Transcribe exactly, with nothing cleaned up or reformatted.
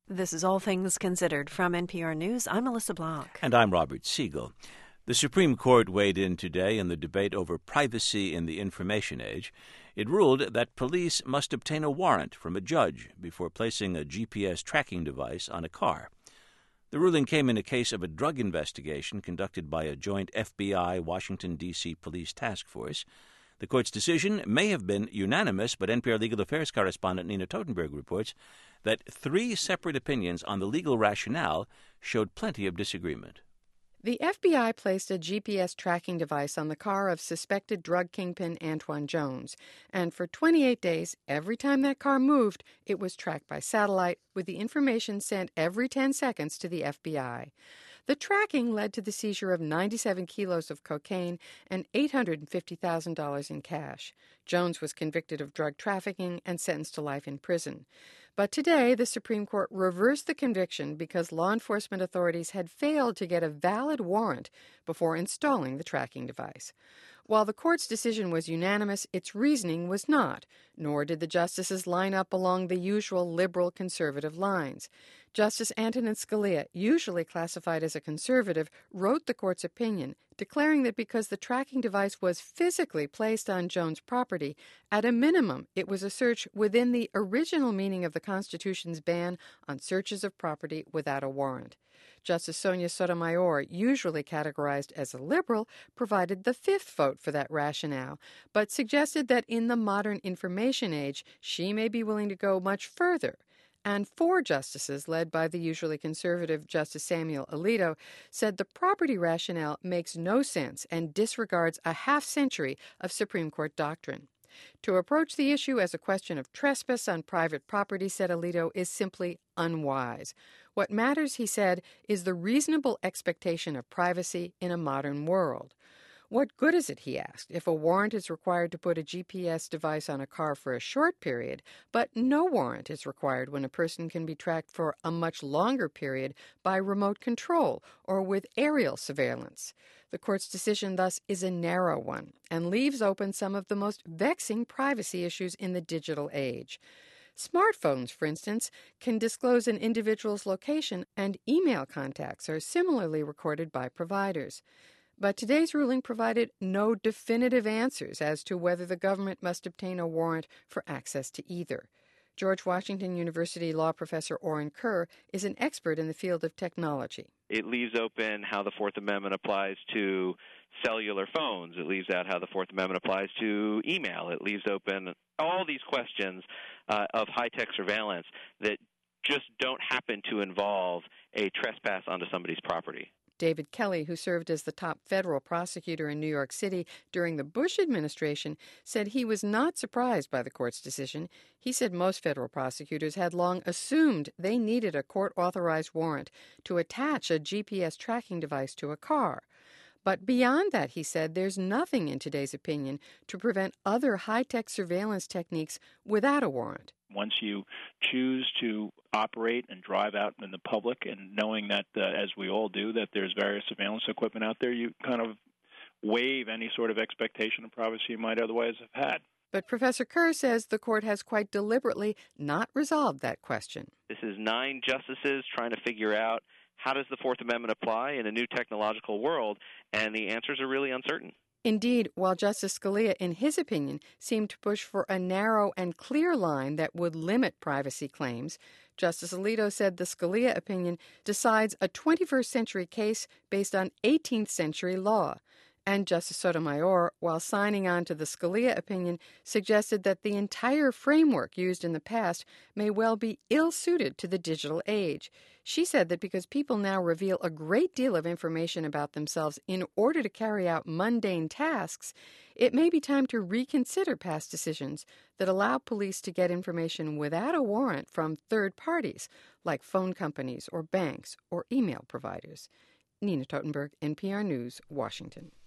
This is All Things Considered from N P R News. I'm Melissa Block. And I'm Robert Siegel. The Supreme Court weighed in today in the debate over privacy in the information age. It ruled that police must obtain a warrant from a judge before placing a G P S tracking device on a car. The ruling came in a case of a drug investigation conducted by a joint F B I-Washington, D C police task force. The court's decision may have been unanimous, but N P R Legal Affairs correspondent Nina Totenberg reports that three separate opinions on the legal rationale showed plenty of disagreement. The F B I placed a G P S tracking device on the car of suspected drug kingpin Antwon Jones, and for twenty-eight days, every time that car moved, it was tracked by satellite, with the information sent every ten seconds to the F B I. The tracking led to the seizure of ninety-seven kilos of cocaine and eight hundred fifty thousand dollars in cash. Jones was convicted of drug trafficking and sentenced to life in prison. But today, the Supreme Court reversed the conviction because law enforcement authorities had failed to get a valid warrant before installing the tracking device. While the court's decision was unanimous, its reasoning was not, nor did the justices line up along the usual liberal-conservative lines. Justice Antonin Scalia, usually classified as a conservative, wrote the court's opinion, declaring that because the tracking device was physically placed on Jones' property, at a minimum it was a search within the original meaning of the Constitution's ban on searches of property without a warrant. Justice Sonia Sotomayor, usually categorized as a liberal, provided the fifth vote for that rationale, but suggested that in the modern information age, she may be willing to go much further. And four justices, led by the usually conservative Justice Samuel Alito, said the property rationale makes no sense and disregards a half-century of Supreme Court doctrine. To approach the issue as a question of trespass on private property, said Alito, is simply unwise. What matters, he said, is the reasonable expectation of privacy in a modern world. What good is it, he asked, if a warrant is required to put a G P S device on a car for a short period, but no warrant is required when a person can be tracked for a much longer period by remote control or with aerial surveillance? The court's decision, thus, is a narrow one and leaves open some of the most vexing privacy issues in the digital age. Smartphones, for instance, can disclose an individual's location, and email contacts are similarly recorded by providers. But today's ruling provided no definitive answers as to whether the government must obtain a warrant for access to either. George Washington University law professor Oren Kerr is an expert in the field of technology. It leaves open how the Fourth Amendment applies to cellular phones. It leaves out how the Fourth Amendment applies to email. It leaves open all these questions uh, of high-tech surveillance that just don't happen to involve a trespass onto somebody's property. David Kelly, who served as the top federal prosecutor in New York City during the Bush administration, said he was not surprised by the court's decision. He said most federal prosecutors had long assumed they needed a court-authorized warrant to attach a G P S tracking device to a car. But beyond that, he said, there's nothing in today's opinion to prevent other high-tech surveillance techniques without a warrant. Once you choose to operate and drive out in the public, and knowing that, uh, as we all do, that there's various surveillance equipment out there, you kind of waive any sort of expectation of privacy you might otherwise have had. But Professor Kerr says the court has quite deliberately not resolved that question. This is nine justices trying to figure out how does the Fourth Amendment apply in a new technological world, and the answers are really uncertain. Indeed, while Justice Scalia, in his opinion, seemed to push for a narrow and clear line that would limit privacy claims, Justice Alito said the Scalia opinion decides a twenty-first century case based on eighteenth century law. And Justice Sotomayor, while signing on to the Scalia opinion, suggested that the entire framework used in the past may well be ill-suited to the digital age. She said that because people now reveal a great deal of information about themselves in order to carry out mundane tasks, it may be time to reconsider past decisions that allow police to get information without a warrant from third parties, like phone companies or banks or email providers. Nina Totenberg, N P R News, Washington.